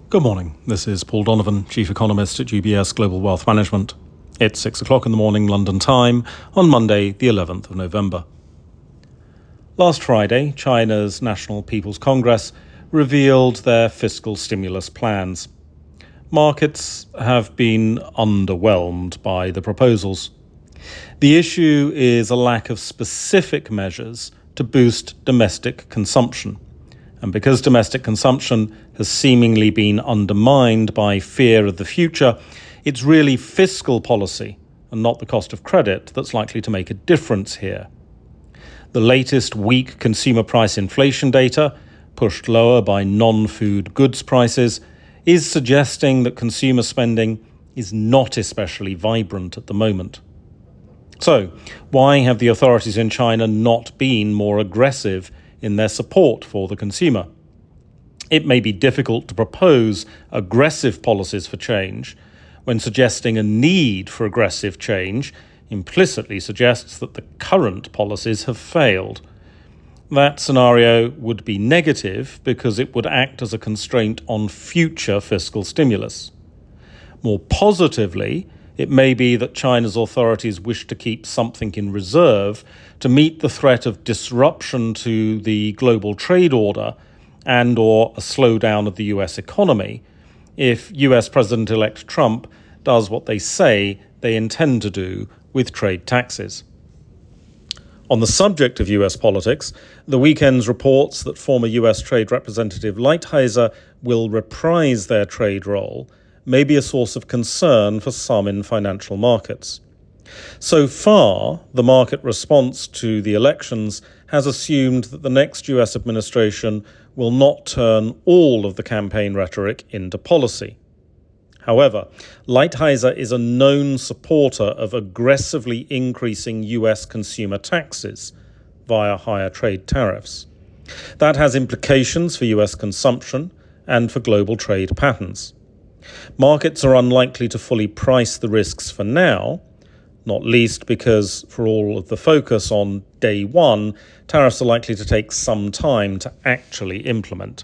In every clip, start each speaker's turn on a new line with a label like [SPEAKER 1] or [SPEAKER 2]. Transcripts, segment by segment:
[SPEAKER 1] Good morning. This is Paul Donovan, Chief Economist at UBS Global Wealth Management. It's 6 o'clock in the morning London time on Monday, the 11th of November. Last Friday, China's National People's Congress revealed their fiscal stimulus plans. Markets have been underwhelmed by the proposals. The issue is a lack of specific measures to boost domestic consumption. And because domestic consumption has seemingly been undermined by fear of the future, it's really fiscal policy and not the cost of credit that's likely to make a difference here. The latest weak consumer price inflation data, pushed lower by non-food goods prices, is suggesting that consumer spending is not especially vibrant at the moment. So, why have the authorities in China not been more aggressive in their support for the consumer? It may be difficult to propose aggressive policies for change when suggesting a need for aggressive change implicitly suggests that the current policies have failed. That scenario would be negative because it would act as a constraint on future fiscal stimulus. More positively, it may be that China's authorities wish to keep something in reserve to meet the threat of disruption to the global trade order and/or a slowdown of the US economy if US President-elect Trump does what they say they intend to do with trade taxes. On the subject of US politics, the weekend's reports that former US Trade Representative Lighthizer will reprise their trade role may be a source of concern for some in financial markets. So far, the market response to the elections has assumed that the next US administration will not turn all of the campaign rhetoric into policy. However, Lighthizer is a known supporter of aggressively increasing US consumer taxes via higher trade tariffs. That has implications for US consumption and for global trade patterns. Markets are unlikely to fully price the risks for now, not least because, for all of the focus on day one, tariffs are likely to take some time to actually implement.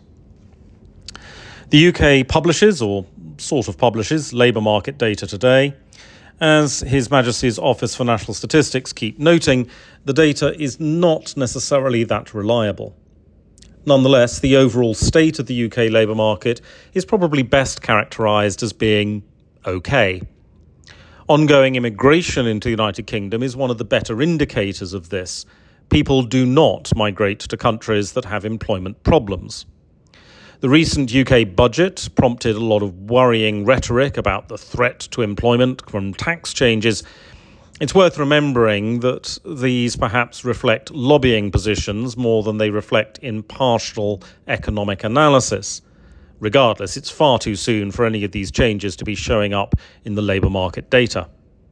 [SPEAKER 1] The UK publishes, or sort of publishes, labour market data today. As His Majesty's Office for National Statistics keep noting, the data is not necessarily that reliable. Nonetheless, the overall state of the UK labour market is probably best characterised as being okay. Ongoing immigration into the United Kingdom is one of the better indicators of this. People do not migrate to countries that have employment problems. The recent UK budget prompted a lot of worrying rhetoric about the threat to employment from tax changes. It's worth remembering that these perhaps reflect lobbying positions more than they reflect impartial economic analysis. Regardless, it's far too soon for any of these changes to be showing up in the labour market data.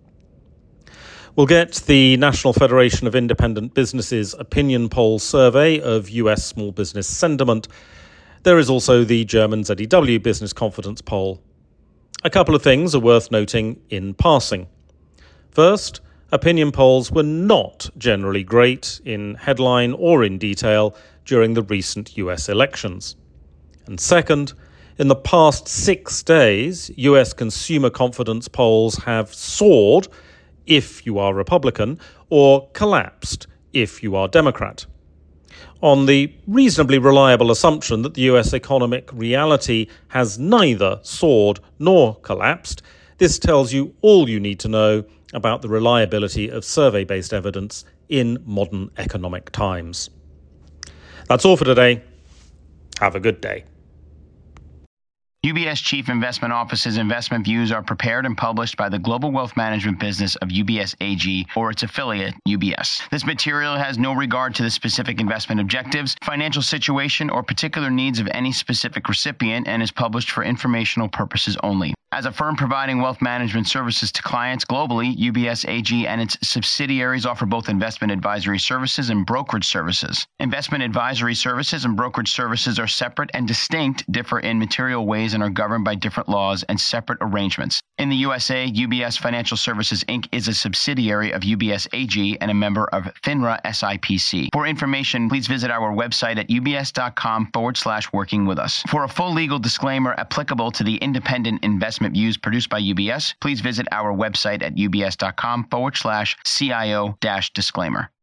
[SPEAKER 1] We'll get the National Federation of Independent Businesses opinion poll survey of US small business sentiment. There is also the German ZEW business confidence poll. A couple of things are worth noting in passing. First, opinion polls were not generally great in headline or in detail during the recent US elections. And second, in the past 6 days, US consumer confidence polls have soared if you are Republican or collapsed if you are Democrat. On the reasonably reliable assumption that the US economic reality has neither soared nor collapsed, this tells you all you need to know about the reliability of survey-based evidence in modern economic times. That's all for today. Have a good day.
[SPEAKER 2] UBS Chief Investment Office's investment views are prepared and published by the global wealth management business of UBS AG or its affiliate, UBS. This material has no regard to the specific investment objectives, financial situation, or particular needs of any specific recipient and is published for informational purposes only. As a firm providing wealth management services to clients globally, UBS AG and its subsidiaries offer both investment advisory services and brokerage services. Investment advisory services and brokerage services are separate and distinct, differ in material ways entities and are governed by different laws and separate arrangements. In the USA, UBS Financial Services, Inc. is a subsidiary of UBS AG and a member of FINRA SIPC. For information, please visit our website at ubs.com/working with us. For a full legal disclaimer applicable to the independent investment views produced by UBS, please visit our website at ubs.com/CIO-disclaimer.